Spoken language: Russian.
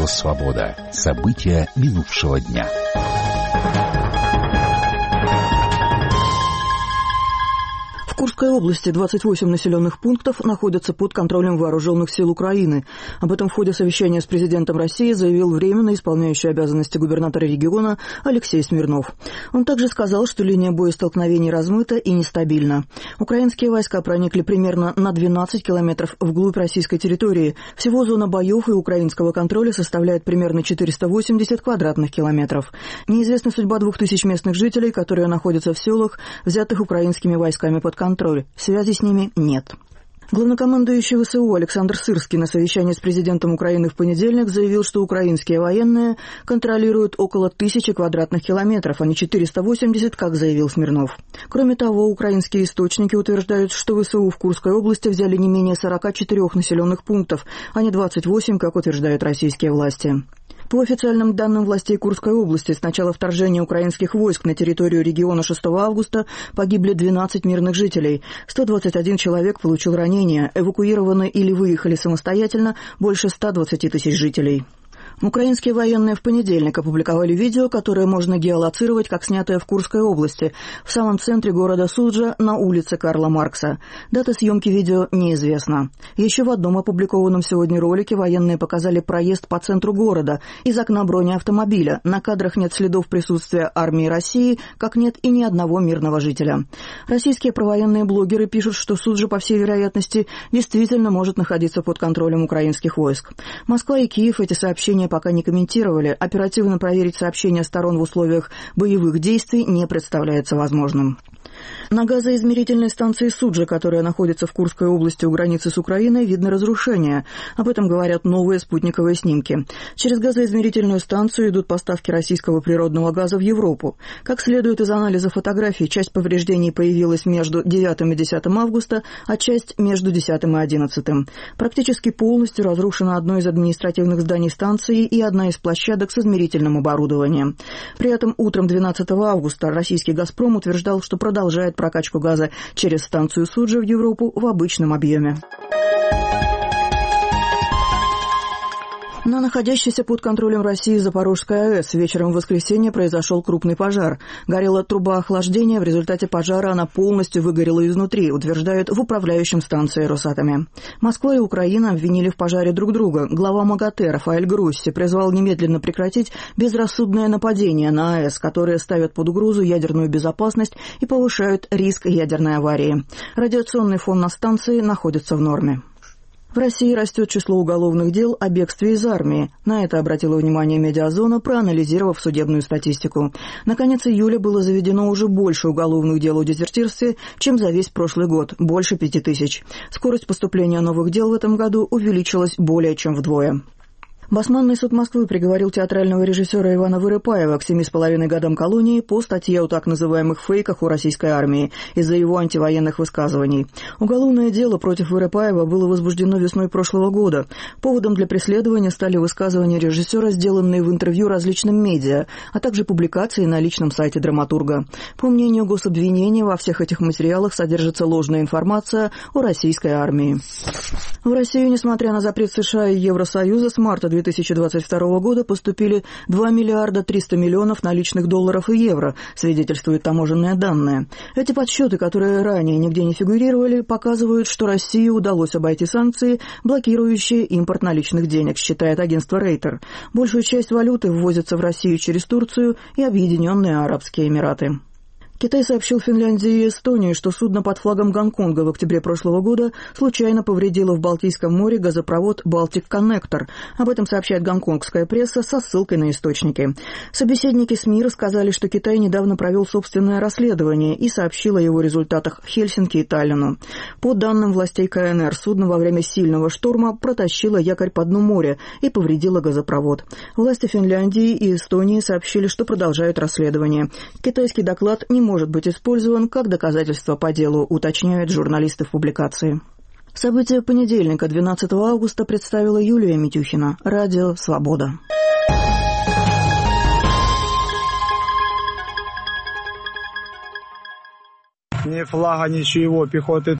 «Свобода». События минувшего дня. В Курской области 28 населенных пунктов находятся под контролем вооруженных сил Украины. Об этом в ходе совещания с президентом России заявил временно исполняющий обязанности губернатора региона Алексей Смирнов. Он также сказал, что линия боестолкновений размыта и нестабильна. Украинские войска проникли примерно на 12 километров вглубь российской территории. Всего зона боев и украинского контроля составляет примерно 480 квадратных километров. Неизвестна судьба 2000 местных жителей, которые находятся в селах, взятых украинскими войсками под контроль. Связи с ними нет. Главнокомандующий ВСУ Александр Сырский на совещании с президентом Украины в понедельник заявил, что украинские военные контролируют около 1000 квадратных километров, а не 480, как заявил Смирнов. Кроме того, украинские источники утверждают, что ВСУ в Курской области взяли не менее 44 населенных пунктов, а не 28, как утверждают российские власти. По официальным данным властей Курской области, с начала вторжения украинских войск на территорию региона 6 августа погибли 12 мирных жителей. 121 человек получил ранения, эвакуированы или выехали самостоятельно больше 120 тысяч жителей. Украинские военные в понедельник опубликовали видео, которое можно геолоцировать как снятое в Курской области, в самом центре города Суджа, на улице Карла Маркса. Дата съемки видео неизвестна. Еще в одном опубликованном сегодня ролике военные показали проезд по центру города из окна бронеавтомобиля. На кадрах нет следов присутствия армии России, как нет и ни одного мирного жителя. Российские провоенные блогеры пишут, что Суджа, по всей вероятности, действительно может находиться под контролем украинских войск. Москва и Киев эти сообщения пока не комментировали. Оперативно проверить сообщения сторон в условиях боевых действий не представляется возможным. На газоизмерительной станции Суджа, которая находится в Курской области у границы с Украиной, видно разрушения. Об этом говорят новые спутниковые снимки. Через газоизмерительную станцию идут поставки российского природного газа в Европу. Как следует из анализа фотографий, часть повреждений появилась между 9 и 10 августа, а часть между 10 и 11. Практически полностью разрушено одно из административных зданий станции и одна из площадок с измерительным оборудованием. При этом утром 12 августа российский «Газпром» утверждал, что продолжает прокачку газа через станцию Суджа в Европу в обычном объеме. На находящейся под контролем России Запорожской АЭС вечером в воскресенье произошел крупный пожар. Горела труба охлаждения, в результате пожара она полностью выгорела изнутри, утверждают в управляющем станции Росатоме. Москва и Украина обвинили в пожаре друг друга. Глава МАГАТЭ Рафаэль Грусси призвал немедленно прекратить безрассудное нападение на АЭС, которые ставят под угрозу ядерную безопасность и повышают риск ядерной аварии. Радиационный фон на станции находится в норме. В России растет число уголовных дел о бегстве из армии. На это обратила внимание «Медиазона», проанализировав судебную статистику. На конец июля было заведено уже больше уголовных дел о дезертирстве, чем за весь прошлый год – больше 5000. Скорость поступления новых дел в этом году увеличилась более чем вдвое. Басманный суд Москвы приговорил театрального режиссера Ивана Вырыпаева к 7,5 годам колонии по статье о так называемых фейках у российской армии из-за его антивоенных высказываний. Уголовное дело против Вырыпаева было возбуждено весной прошлого года. Поводом для преследования стали высказывания режиссера, сделанные в интервью различным медиа, а также публикации на личном сайте драматурга. По мнению гособвинения, во всех этих материалах содержится ложная информация о российской армии. В Россию, несмотря на запрет США и Евросоюза, с марта 2022 года поступили 2 миллиарда 300 миллионов наличных долларов и евро, свидетельствуют таможенные данные. Эти подсчеты, которые ранее нигде не фигурировали, показывают, что России удалось обойти санкции, блокирующие импорт наличных денег, считает агентство Рейтер. Большую часть валюты ввозится в Россию через Турцию и Объединенные Арабские Эмираты. Китай сообщил Финляндии и Эстонии, что судно под флагом Гонконга в октябре прошлого года случайно повредило в Балтийском море газопровод «Балтик Коннектор». Об этом сообщает гонконгская пресса со ссылкой на источники. Собеседники СМИ рассказали, что Китай недавно провел собственное расследование и сообщил о его результатах Хельсинки и Таллину. По данным властей КНР, судно во время сильного шторма протащило якорь по дну моря и повредило газопровод. Власти Финляндии и Эстонии сообщили, что продолжают расследование. Китайский доклад не может быть использован как доказательство по делу, уточняют журналисты в публикации. События понедельника, 12 августа, представила Юлия Митюхина. Радио «Свобода». Ни флага, ничего, пехоты